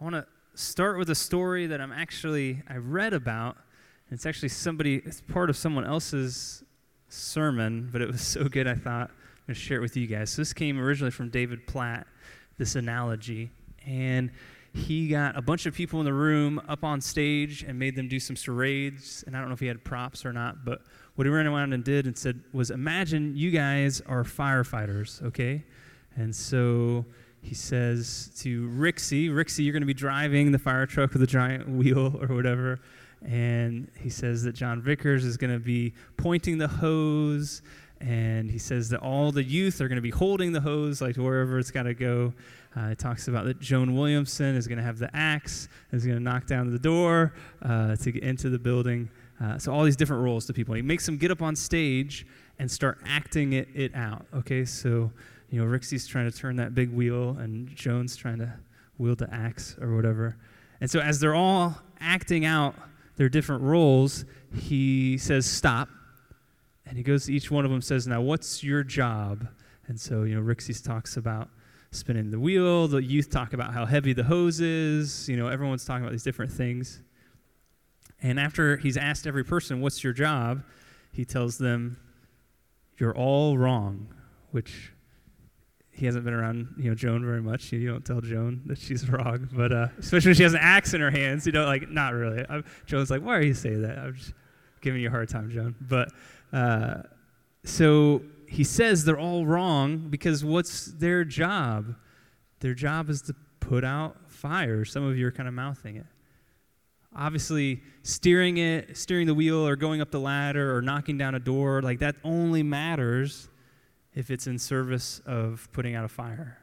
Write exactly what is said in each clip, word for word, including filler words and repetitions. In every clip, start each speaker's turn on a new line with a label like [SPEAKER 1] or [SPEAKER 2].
[SPEAKER 1] want to start with a story that I'm actually, I read about. And it's actually somebody, it's part of someone else's sermon, but it was so good I thought I'm going to share it with you guys. So this came originally from David Platt, this analogy. And he got a bunch of people in the room up on stage and made them do some charades. And I don't know if he had props or not, but what he ran around and did and said was, imagine you guys are firefighters, okay? And so he says to Rixie, Rixie, you're going to be driving the fire truck with a giant wheel or whatever. And he says that John Vickers is going to be pointing the hose. And he says that all the youth are going to be holding the hose, like wherever it's got to go. Uh, he talks about that Joan Williamson is going to have the axe, is going to knock down the door uh, to get into the building. Uh, so all these different roles to people. He makes them get up on stage and start acting it, it out. Okay, so you know Rixie's trying to turn that big wheel, and Joan's trying to wield the axe or whatever. And so as they're all acting out their different roles, he says, stop. And he goes to each one of them and says, now, what's your job? And so, you know, Rixie talks about spinning the wheel. The youth talk about how heavy the hose is. You know, everyone's talking about these different things. And after he's asked every person, what's your job? He tells them, you're all wrong, which he hasn't been around, you know, Joan very much. You don't tell Joan that she's wrong, but uh, especially when she has an axe in her hands, you know, like, not really. I'm, Joan's like, why are you saying that? I'm just giving you a hard time, Joan. But uh, so he says they're all wrong because what's their job? Their job is to put out fires. Some of you are kind of mouthing it. Obviously, steering it, steering the wheel or going up the ladder or knocking down a door, like that only matters if it's in service of putting out a fire.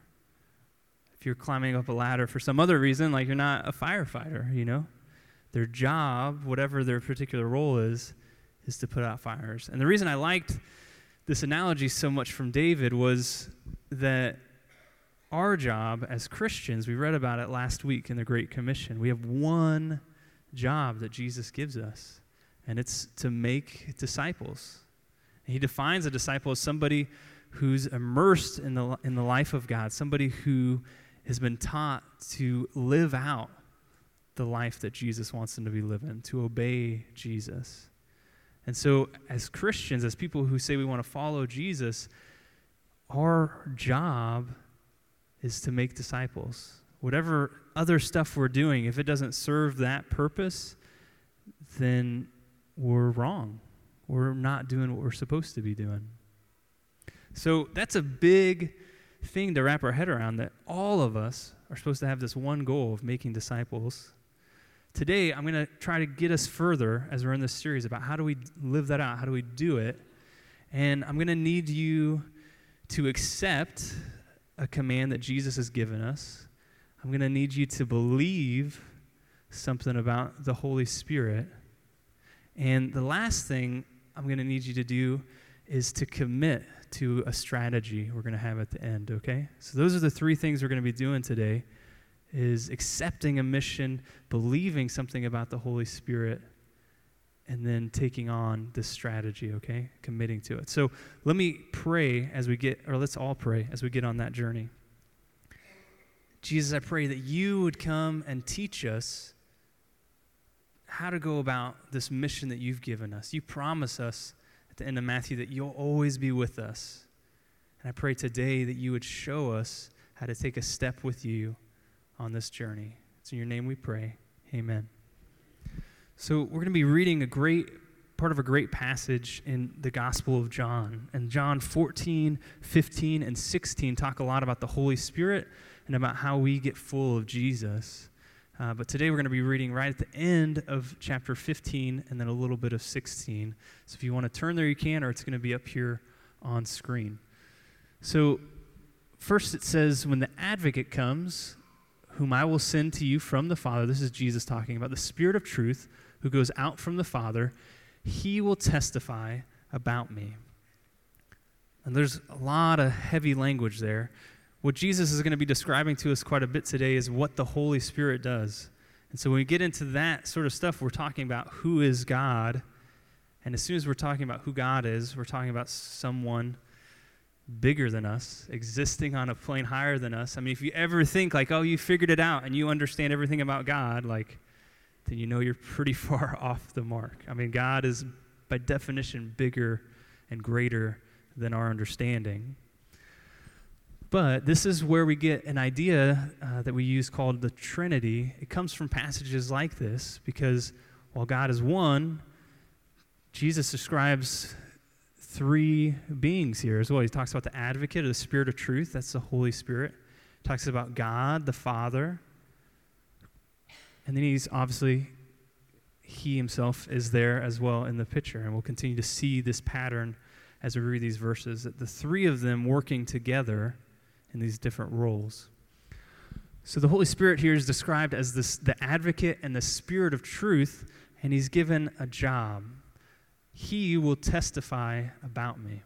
[SPEAKER 1] If you're climbing up a ladder for some other reason, like you're not a firefighter, you know? Their job, whatever their particular role is, is to put out fires. And the reason I liked this analogy so much from David was that our job as Christians, we read about it last week in the Great Commission, we have one job that Jesus gives us, and it's to make disciples. And he defines a disciple as somebody who's immersed in the in the life of God, somebody who has been taught to live out the life that Jesus wants them to be living, to obey Jesus. And so as Christians, as people who say we want to follow Jesus, our job is to make disciples. Whatever other stuff we're doing, if it doesn't serve that purpose, then we're wrong. We're not doing what we're supposed to be doing. So that's a big thing to wrap our head around, that all of us are supposed to have this one goal of making disciples. Today, I'm going to try to get us further as we're in this series about how do we live that out, how do we do it. And I'm going to need you to accept a command that Jesus has given us. I'm going to need you to believe something about the Holy Spirit. And the last thing I'm going to need you to do is to commit to a strategy we're going to have at the end, okay? So those are the three things we're going to be doing today, is accepting a mission, believing something about the Holy Spirit, and then taking on this strategy, okay? Committing to it. So let me pray as we get, or let's all pray as we get on that journey. Jesus, I pray that you would come and teach us how to go about this mission that you've given us. You promise us at the end of Matthew that you'll always be with us. And I pray today that you would show us how to take a step with you on this journey. It's in your name we pray. Amen. So we're going to be reading a great, part of a great passage in the Gospel of John. And John fourteen, fifteen, and sixteen talk a lot about the Holy Spirit and about how we get full of Jesus. Uh, but today we're going to be reading right at the end of chapter fifteen and then a little bit of sixteen. So if you want to turn there, you can, or it's going to be up here on screen. So first it says, when the advocate comes, whom I will send to you from the Father, this is Jesus talking about the Spirit of truth who goes out from the Father, he will testify about me. And there's a lot of heavy language there. What Jesus is going to be describing to us quite a bit today is what the Holy Spirit does. And so when we get into that sort of stuff, we're talking about who is God. And as soon as we're talking about who God is, we're talking about someone bigger than us, existing on a plane higher than us. I mean, if you ever think like, oh, you figured it out and you understand everything about God, like, then you know you're pretty far off the mark. I mean, God is by definition bigger and greater than our understanding. But this is where we get an idea uh, that we use called the Trinity. It comes from passages like this because while God is one, Jesus describes three beings here as well. He talks about the advocate or the Spirit of truth. That's the Holy Spirit. He talks about God, the Father. And then he's obviously, he himself is there as well in the picture. And we'll continue to see this pattern as we read these verses, that the three of them working together in these different roles. So the Holy Spirit here is described as this, the advocate and the Spirit of truth, and he's given a job. He will testify about me.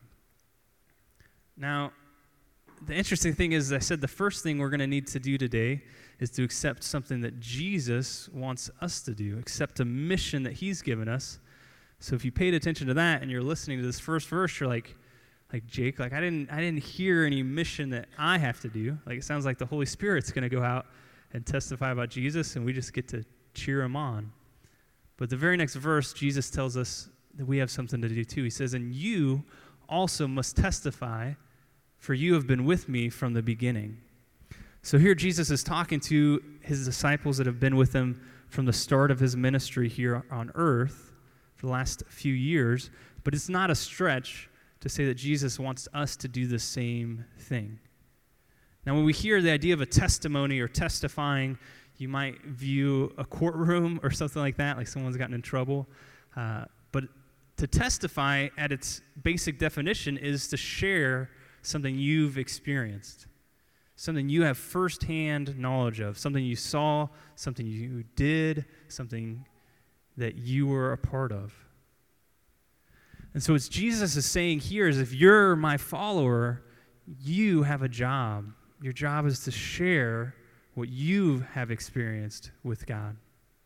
[SPEAKER 1] Now, the interesting thing is, I said the first thing we're going to need to do today is to accept something that Jesus wants us to do, accept a mission that he's given us. So if you paid attention to that and you're listening to this first verse, you're like, like Jake, like I didn't, I didn't hear any mission that I have to do. Like it sounds like the Holy Spirit's going to go out and testify about Jesus, and we just get to cheer him on. But the very next verse, Jesus tells us that we have something to do too. He says, and you also must testify, for you have been with me from the beginning. So here Jesus is talking to his disciples that have been with him from the start of his ministry here on earth for the last few years, but it's not a stretch to say that Jesus wants us to do the same thing. Now, when we hear the idea of a testimony or testifying, you might view a courtroom or something like that, like someone's gotten in trouble. Uh, but to testify at its basic definition is to share something you've experienced, something you have firsthand knowledge of, something you saw, something you did, something that you were a part of. And so what Jesus is saying here is if you're my follower, you have a job. Your job is to share what you have experienced with God.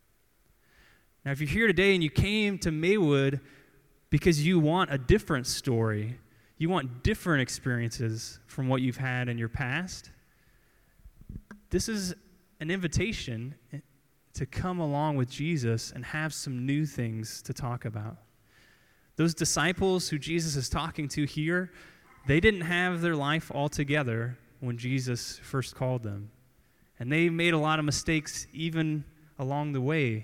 [SPEAKER 1] Now, if you're here today and you came to Maywood because you want a different story, you want different experiences from what you've had in your past, this is an invitation to come along with Jesus and have some new things to talk about. Those disciples who Jesus is talking to here, they didn't have their life all together when Jesus first called them. And they made a lot of mistakes even along the way.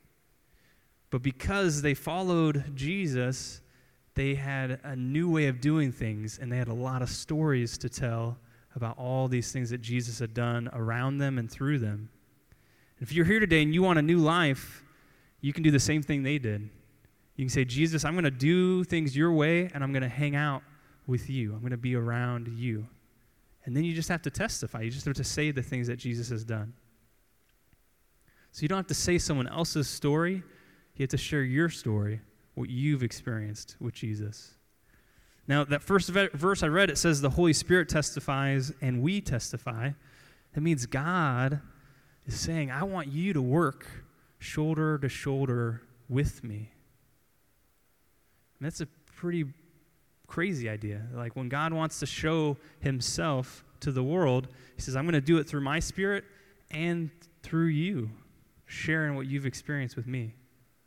[SPEAKER 1] But because they followed Jesus, they had a new way of doing things, and they had a lot of stories to tell about all these things that Jesus had done around them and through them. If you're here today and you want a new life, you can do the same thing they did. You can say, Jesus, I'm going to do things your way, and I'm going to hang out with you. I'm going to be around you. And then you just have to testify. You just have to say the things that Jesus has done. So you don't have to say someone else's story. You have to share your story, what you've experienced with Jesus. Now, that first verse I read, it says the Holy Spirit testifies and we testify. That means God is saying, I want you to work shoulder to shoulder with me. And that's a pretty crazy idea. Like when God wants to show himself to the world, he says, I'm going to do it through my Spirit and through you, sharing what you've experienced with me.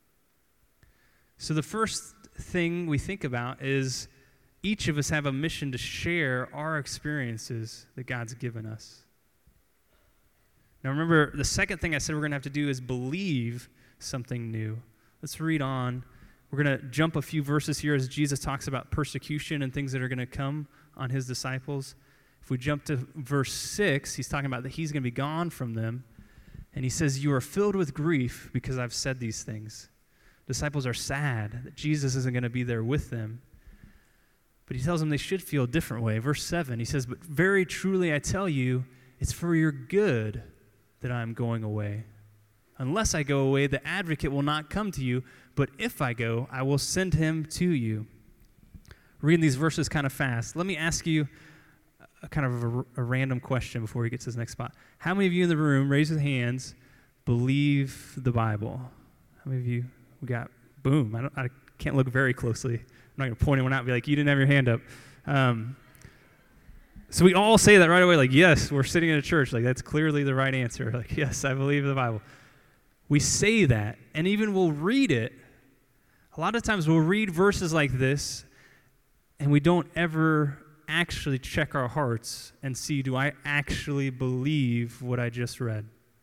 [SPEAKER 1] So the first thing we think about is each of us have a mission to share our experiences that God's given us. Now remember, the second thing I said we're going to have to do is believe something new. Let's read on. We're going to jump a few verses here as Jesus talks about persecution and things that are going to come on his disciples. If we jump to verse six, he's talking about that he's going to be gone from them. And he says, you are filled with grief because I've said these things. Disciples are sad that Jesus isn't going to be there with them. But he tells them they should feel a different way. Verse seven, he says, but very truly I tell you, it's for your good that I'm going away. Unless I go away, the advocate will not come to you, but if I go, I will send him to you. Reading these verses kind of fast. Let me ask you a kind of a, a random question before we get to this next spot. How many of you in the room, raise your hands, believe the Bible? How many of you, we got, boom, I, don't, I can't look very closely. I'm not going to point anyone out and be like, you didn't have your hand up. Um, So we all say that right away, like, yes, we're sitting in a church. Like, that's clearly the right answer. Like, yes, I believe the Bible. We say that, and even we'll read it. A lot of times we'll read verses like this, and we don't ever actually check our hearts and see, do I actually believe what I just read?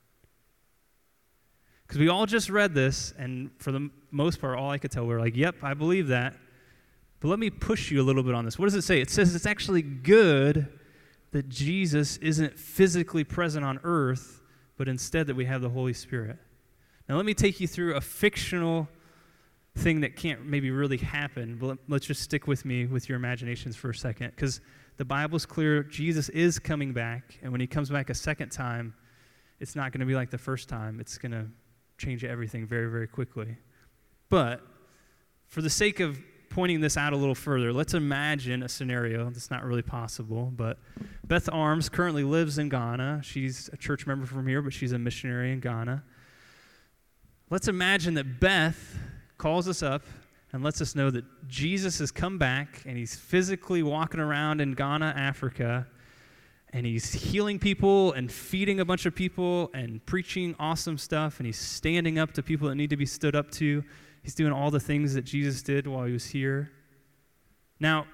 [SPEAKER 1] Because we all just read this, and for the most part, all I could tell, we we're like, yep, I believe that. But let me push you a little bit on this. What does it say? It says it's actually good that Jesus isn't physically present on earth, but instead that we have the Holy Spirit. Now let me take you through a fictional thing that can't maybe really happen, but let's just stick with me with your imaginations for a second, because the Bible's clear. Jesus is coming back, and when he comes back a second time, it's not going to be like the first time. It's going to change everything very, very quickly. But for the sake of pointing this out a little further, let's imagine a scenario that's not really possible, but Beth Arms currently lives in Ghana. She's a church member from here, but she's a missionary in Ghana. Let's imagine that Beth calls us up and lets us know that Jesus has come back, and he's physically walking around in Ghana, Africa, and he's healing people and feeding a bunch of people and preaching awesome stuff, and he's standing up to people that need to be stood up to. He's doing all the things that Jesus did while he was here. Now,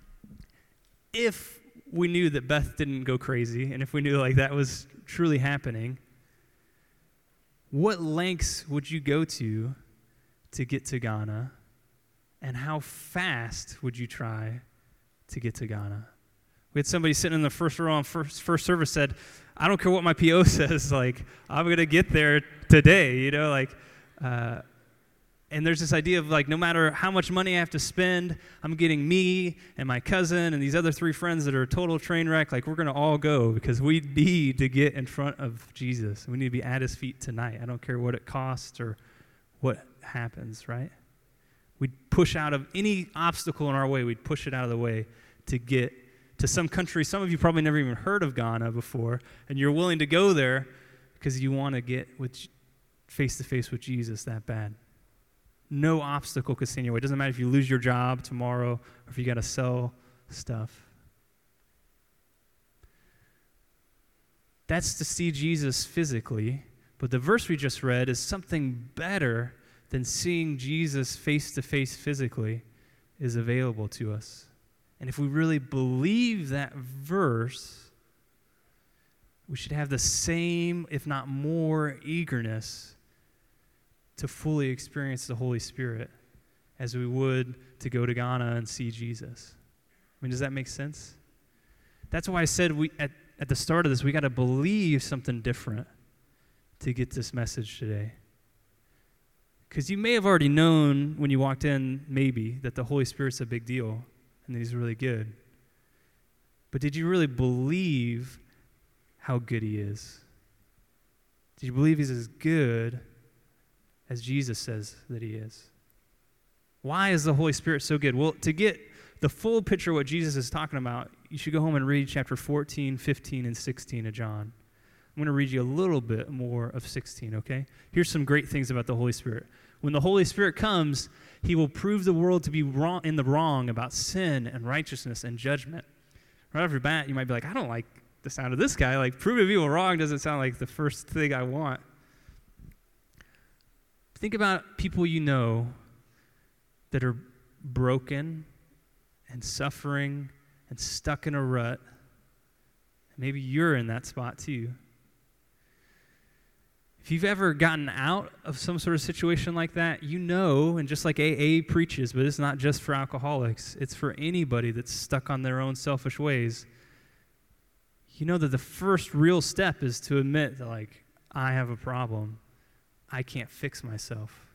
[SPEAKER 1] if we knew that Beth didn't go crazy, and if we knew like that was truly happening, what lengths would you go to to get to Ghana, and how fast would you try to get to Ghana? We had somebody sitting in the first row on first, first service said, I don't care what my P O says, like, I'm going to get there today, you know, like, uh, and there's this idea of, like, no matter how much money I have to spend, I'm getting me and my cousin and these other three friends that are a total train wreck, like, we're going to all go because we need to get in front of Jesus. We need to be at his feet tonight. I don't care what it costs or what happens, right? We'd push out of any obstacle in our way, we'd push it out of the way to get to some country. Some of you probably never even heard of Ghana before, and you're willing to go there because you want to get with face-to-face with Jesus that bad. No obstacle could stand in your way. It doesn't matter if you lose your job tomorrow or if you got to sell stuff. That's to see Jesus physically, but the verse we just read is something better than seeing Jesus face-to-face physically is available to us. And if we really believe that verse, we should have the same, if not more, eagerness to fully experience the Holy Spirit as we would to go to Ghana and see Jesus. I mean, does that make sense? That's why I said we at, at the start of this, we got to believe something different to get this message today. Because you may have already known when you walked in, maybe, that the Holy Spirit's a big deal and that he's really good. But did you really believe how good he is? Did you believe he's as good as Jesus says that he is? Why is the Holy Spirit so good? Well, to get the full picture of what Jesus is talking about, you should go home and read chapter fourteen, fifteen, and sixteen of John. I'm going to read you a little bit more of sixteen, okay? Here's some great things about the Holy Spirit. When the Holy Spirit comes, he will prove the world to be wrong in the wrong about sin and righteousness and judgment. Right off your bat, you might be like, I don't like the sound of this guy. Like, proving people wrong doesn't sound like the first thing I want. Think about people you know that are broken and suffering and stuck in a rut. Maybe you're in that spot too. If you've ever gotten out of some sort of situation like that, you know, and just like A A preaches, but it's not just for alcoholics, it's for anybody that's stuck on their own selfish ways, you know that the first real step is to admit that, like, I have a problem. I can't fix myself.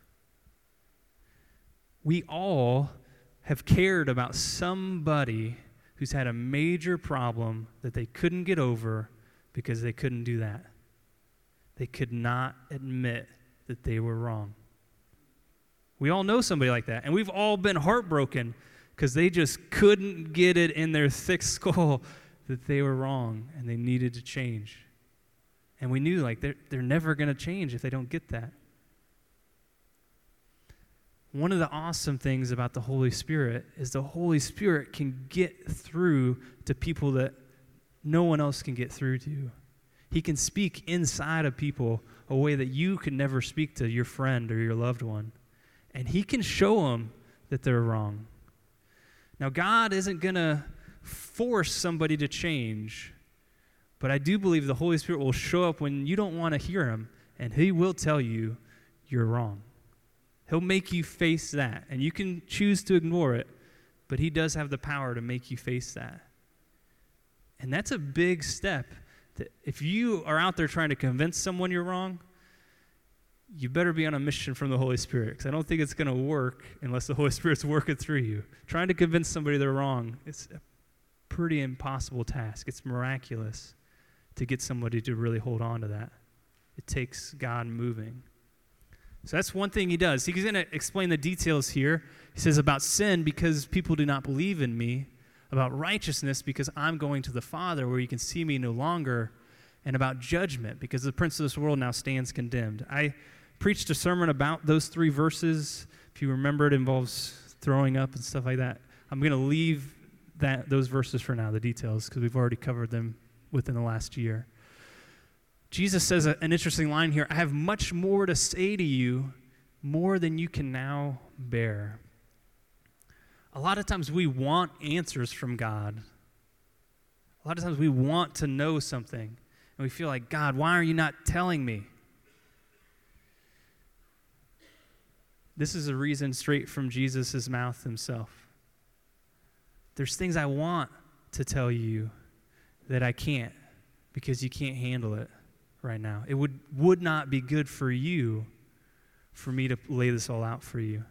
[SPEAKER 1] We all have cared about somebody who's had a major problem that they couldn't get over because they couldn't do that. They could not admit that they were wrong. We all know somebody like that, and we've all been heartbroken because they just couldn't get it in their thick skull that they were wrong and they needed to change. And we knew, like, they're, they're never going to change if they don't get that. One of the awesome things about the Holy Spirit is the Holy Spirit can get through to people that no one else can get through to. He can speak inside of people a way that you could never speak to your friend or your loved one. And he can show them that they're wrong. Now, God isn't going to force somebody to change, but I do believe the Holy Spirit will show up when you don't want to hear him, and he will tell you you're wrong. He'll make you face that, and you can choose to ignore it, but he does have the power to make you face that. And that's a big step. That if you are out there trying to convince someone you're wrong, you better be on a mission from the Holy Spirit, because I don't think it's going to work unless the Holy Spirit's working through you. Trying to convince somebody they're wrong, it's a pretty impossible task. It's miraculous to get somebody to really hold on to that. It takes God moving. So that's one thing he does. He's going to explain the details here. He says about sin, because people do not believe in me. About righteousness, because I'm going to the Father where you can see me no longer. And about judgment, because the prince of this world now stands condemned. I preached a sermon about those three verses. If you remember, it involves throwing up and stuff like that. I'm going to leave that those verses for now, the details, because we've already covered them within the last year. Jesus says a, an interesting line here. I have much more to say to you, more than you can now bear. A lot of times we want answers from God. A lot of times we want to know something, and we feel like, God, why are you not telling me? This is a reason straight from Jesus' mouth himself. There's things I want to tell you that I can't, because you can't handle it right now. It would, would not be good for you for me to lay this all out for you.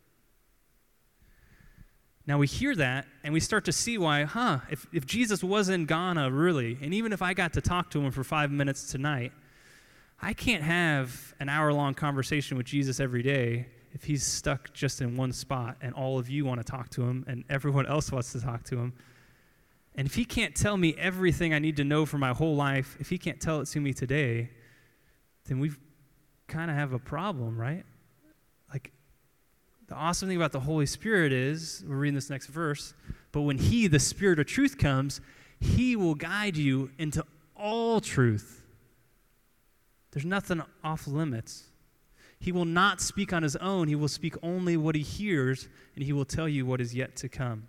[SPEAKER 1] Now we hear that, and we start to see why, huh, if, if Jesus was in Ghana, really, and even if I got to talk to him for five minutes tonight, I can't have an hour-long conversation with Jesus every day if he's stuck just in one spot, and all of you want to talk to him, and everyone else wants to talk to him. And if he can't tell me everything I need to know for my whole life, if he can't tell it to me today, then we kind of have a problem, right? Like, the awesome thing about the Holy Spirit is, we're reading this next verse, but when he, the Spirit of truth, comes, he will guide you into all truth. There's nothing off limits. He will not speak on his own. He will speak only what he hears, and he will tell you what is yet to come.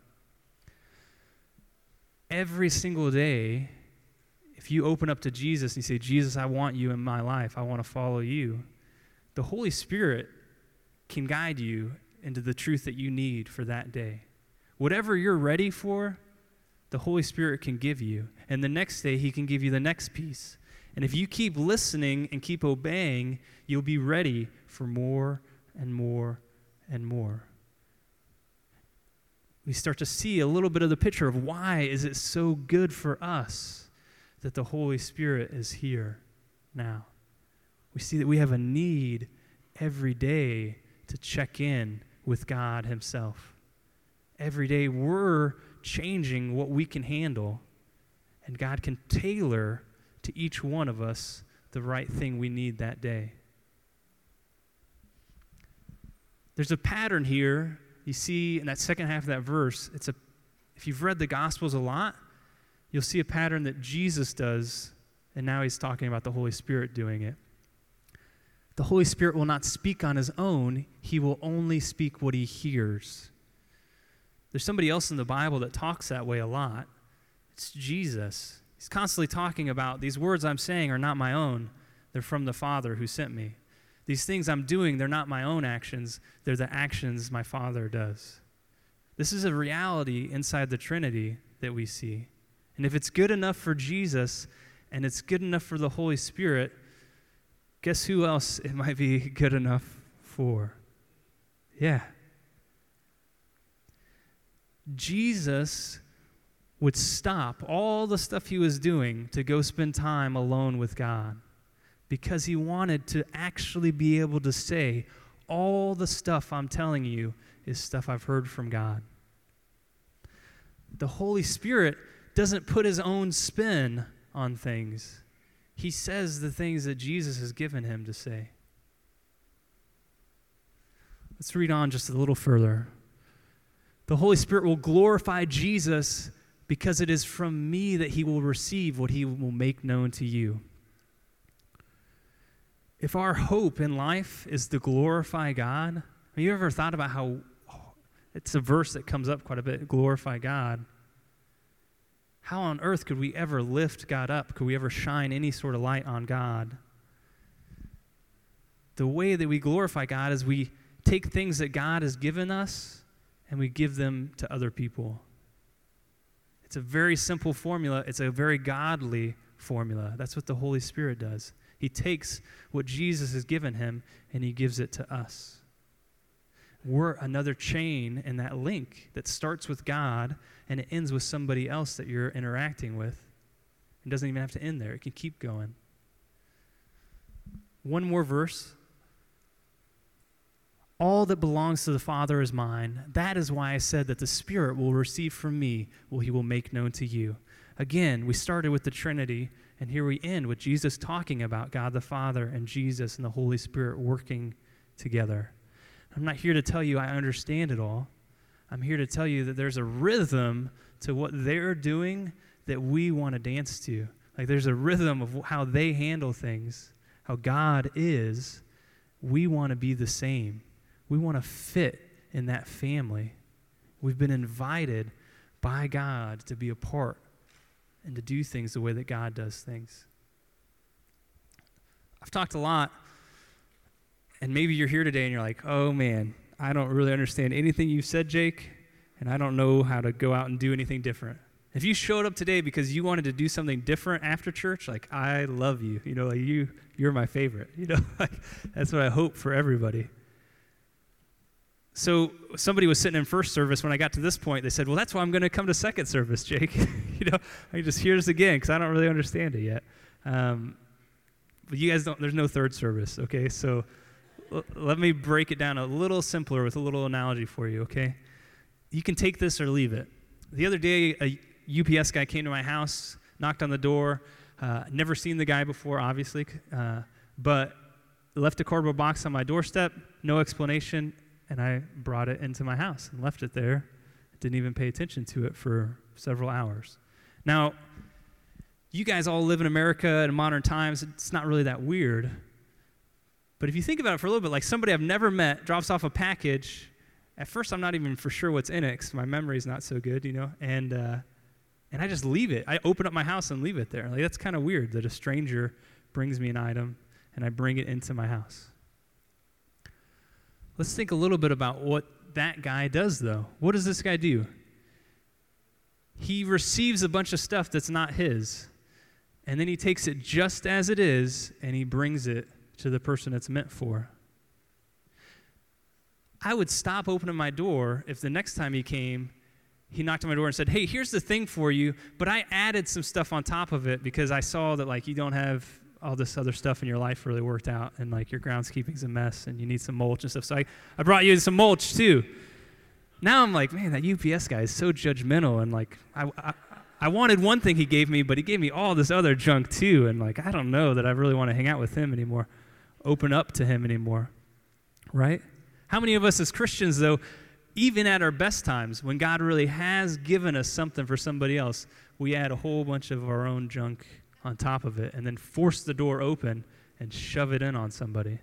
[SPEAKER 1] Every single day, if you open up to Jesus and you say, Jesus, I want you in my life. I want to follow you. The Holy Spirit can guide you into the truth that you need for that day. Whatever you're ready for, the Holy Spirit can give you. And the next day, he can give you the next piece. And if you keep listening and keep obeying, you'll be ready for more and more and more. We start to see a little bit of the picture of why is it so good for us that the Holy Spirit is here now. We see that we have a need every day to check in with God himself. Every day we're changing what we can handle, and God can tailor to each one of us the right thing we need that day. There's a pattern here you see in that second half of that verse. It's a, if you've read the Gospels a lot, you'll see a pattern that Jesus does, and now he's talking about the Holy Spirit doing it. The Holy Spirit will not speak on his own. He will only speak what he hears. There's somebody else in the Bible that talks that way a lot. It's Jesus. He's constantly talking about, these words I'm saying are not my own. They're from the Father who sent me. These things I'm doing, they're not my own actions. They're the actions my Father does. This is a reality inside the Trinity that we see. And if it's good enough for Jesus and it's good enough for the Holy Spirit, guess who else it might be good enough for? Yeah. Jesus would stop all the stuff he was doing to go spend time alone with God because he wanted to actually be able to say, all the stuff I'm telling you is stuff I've heard from God. The Holy Spirit doesn't put his own spin on things. He says the things that Jesus has given him to say. Let's read on just a little further. The Holy Spirit will glorify Jesus because it is from me that he will receive what he will make known to you. If our hope in life is to glorify God, have you ever thought about how, oh, it's a verse that comes up quite a bit, glorify God. How on earth could we ever lift God up? Could we ever shine any sort of light on God? The way that we glorify God is we take things that God has given us and we give them to other people. It's a very simple formula. It's a very godly formula. That's what the Holy Spirit does. He takes what Jesus has given him and he gives it to us. We're another chain in that link that starts with God and it ends with somebody else that you're interacting with. It doesn't even have to end there. It can keep going. One more verse. All that belongs to the Father is mine. That is why I said that the Spirit will receive from me what he will make known to you. Again, we started with the Trinity, and here we end with Jesus talking about God the Father and Jesus and the Holy Spirit working together. I'm not here to tell you I understand it all. I'm here to tell you that there's a rhythm to what they're doing that we want to dance to. Like there's a rhythm of how they handle things, how God is. We want to be the same. We want to fit in that family. We've been invited by God to be a part and to do things the way that God does things. I've talked a lot, and maybe you're here today and you're like, oh man, I don't really understand anything you've said, Jake, and I don't know how to go out and do anything different. If you showed up today because you wanted to do something different after church, like, I love you. You know, like you, you're my favorite. You know, like, that's what I hope for everybody. So somebody was sitting in first service. When I got to this point, they said, well, that's why I'm going to come to second service, Jake. you know, I can just hear this again because I don't really understand it yet. Um, but you guys don't, there's no third service, okay? So l- let me break it down a little simpler with a little analogy for you, okay? You can take this or leave it. The other day, a U P S guy came to my house, knocked on the door. Uh, never seen the guy before, obviously, uh, but left a cardboard box on my doorstep, no explanation, and I brought it into my house and left it there. Didn't even pay attention to it for several hours. Now, you guys all live in America in modern times. It's not really that weird. But if you think about it for a little bit, like somebody I've never met drops off a package. At first, I'm not even for sure what's in it because my memory's not so good, you know, and uh, and I just leave it. I open up my house and leave it there. Like that's kind of weird that a stranger brings me an item and I bring it into my house. Let's think a little bit about what that guy does, though. What does this guy do? He receives a bunch of stuff that's not his, and then he takes it just as it is, and he brings it to the person it's meant for. I would stop opening my door if the next time he came, he knocked on my door and said, hey, here's the thing for you, but I added some stuff on top of it because I saw that, like, you don't have all this other stuff in your life really worked out, and like your groundskeeping's a mess and you need some mulch and stuff. So I, I brought you some mulch too. Now I'm like, man, that U P S guy is so judgmental, and like I, I I wanted one thing he gave me, but he gave me all this other junk too, and like I don't know that I really want to hang out with him anymore, open up to him anymore, right? How many of us as Christians, though, even at our best times, when God really has given us something for somebody else, we add a whole bunch of our own junk on top of it, and then force the door open and shove it in on somebody.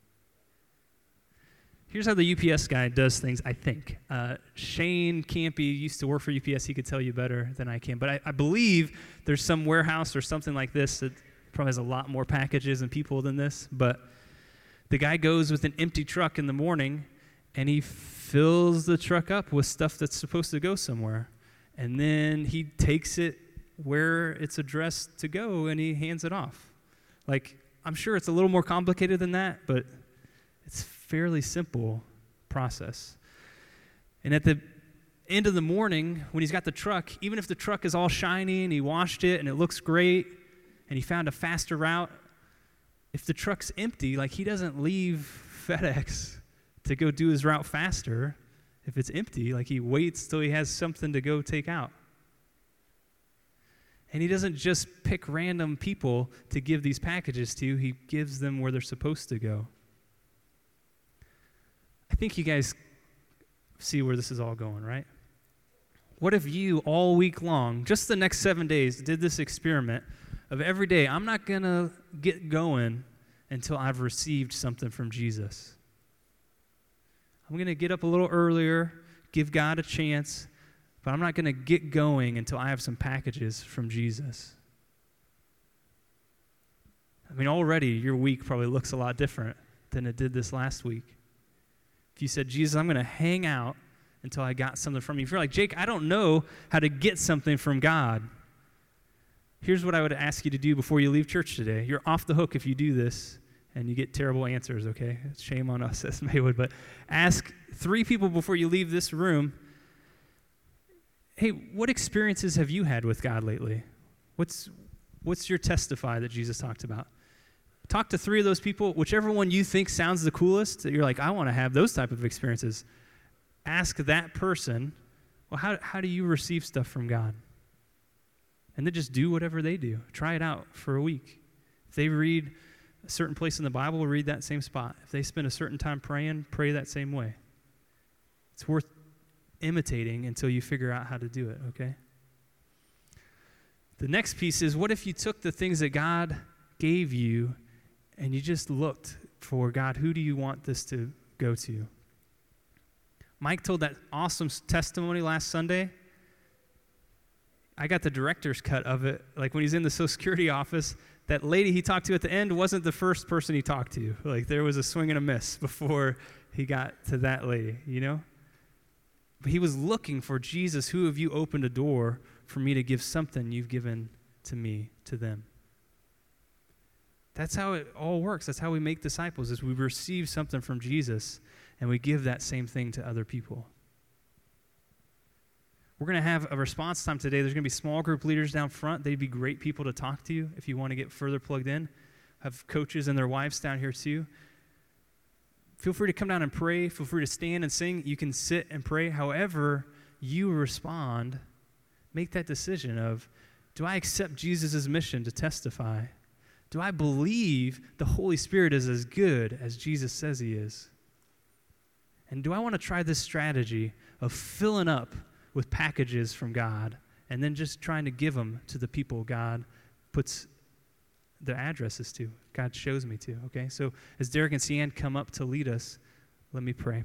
[SPEAKER 1] Here's how the U P S guy does things, I think. Uh, Shane Campy used to work for U P S. He could tell you better than I can. But I, I believe there's some warehouse or something like this that probably has a lot more packages and people than this. But the guy goes with an empty truck in the morning, and he fills the truck up with stuff that's supposed to go somewhere. And then he takes it where it's addressed to go, and he hands it off. Like, I'm sure it's a little more complicated than that, but it's a fairly simple process. And at the end of the morning, when he's got the truck, even if the truck is all shiny and he washed it and it looks great and he found a faster route, if the truck's empty, like he doesn't leave FedEx to go do his route faster. If it's empty, like he waits till he has something to go take out. And he doesn't just pick random people to give these packages to. He gives them where they're supposed to go. I think you guys see where this is all going, right? What if you all week long, just the next seven days, did this experiment of every day, I'm not going to get going until I've received something from Jesus. I'm going to get up a little earlier, give God a chance, but I'm not going to get going until I have some packages from Jesus. I mean, already your week probably looks a lot different than it did this last week. If you said, Jesus, I'm going to hang out until I got something from you. If you're like, Jake, I don't know how to get something from God, here's what I would ask you to do before you leave church today. You're off the hook if you do this and you get terrible answers, okay? Shame on us as Maywood, but ask three people before you leave this room, hey, what experiences have you had with God lately? What's what's your testify that Jesus talked about? Talk to three of those people, whichever one you think sounds the coolest, that you're like, I want to have those type of experiences. Ask that person, well, how, how do you receive stuff from God? And then just do whatever they do. Try it out for a week. If they read a certain place in the Bible, read that same spot. If they spend a certain time praying, pray that same way. It's worth imitating until you figure out how to do it, okay? The next piece is, what if you took the things that God gave you and you just looked for, God, who do you want this to go to? Mike told that awesome testimony last Sunday. I got the director's cut of it. Like when he's in the Social Security office, that lady he talked to at the end wasn't the first person he talked to. Like there was a swing and a miss before he got to that lady, you know? But he was looking for, Jesus, who have you opened a door for me to give something you've given to me, to them? That's how it all works. That's how we make disciples, is we receive something from Jesus and we give that same thing to other people. We're going to have a response time today. There's going to be small group leaders down front. They'd be great people to talk to you if you want to get further plugged in. Have coaches and their wives down here too. Feel free to come down and pray. Feel free to stand and sing. You can sit and pray. However you respond, make that decision of, do I accept Jesus' mission to testify? Do I believe the Holy Spirit is as good as Jesus says he is? And do I want to try this strategy of filling up with packages from God and then just trying to give them to the people God puts their addresses to, God shows me to, okay? So as Derek and Cian come up to lead us, let me pray.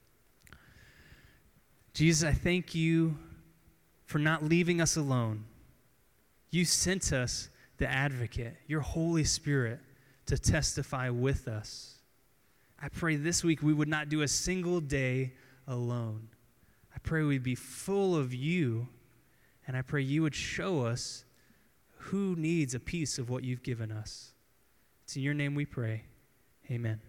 [SPEAKER 1] Jesus, I thank you for not leaving us alone. You sent us the advocate, your Holy Spirit, to testify with us. I pray this week we would not do a single day alone. I pray we'd be full of you, and I pray you would show us who needs a piece of what you've given us. It's in your name we pray. Amen.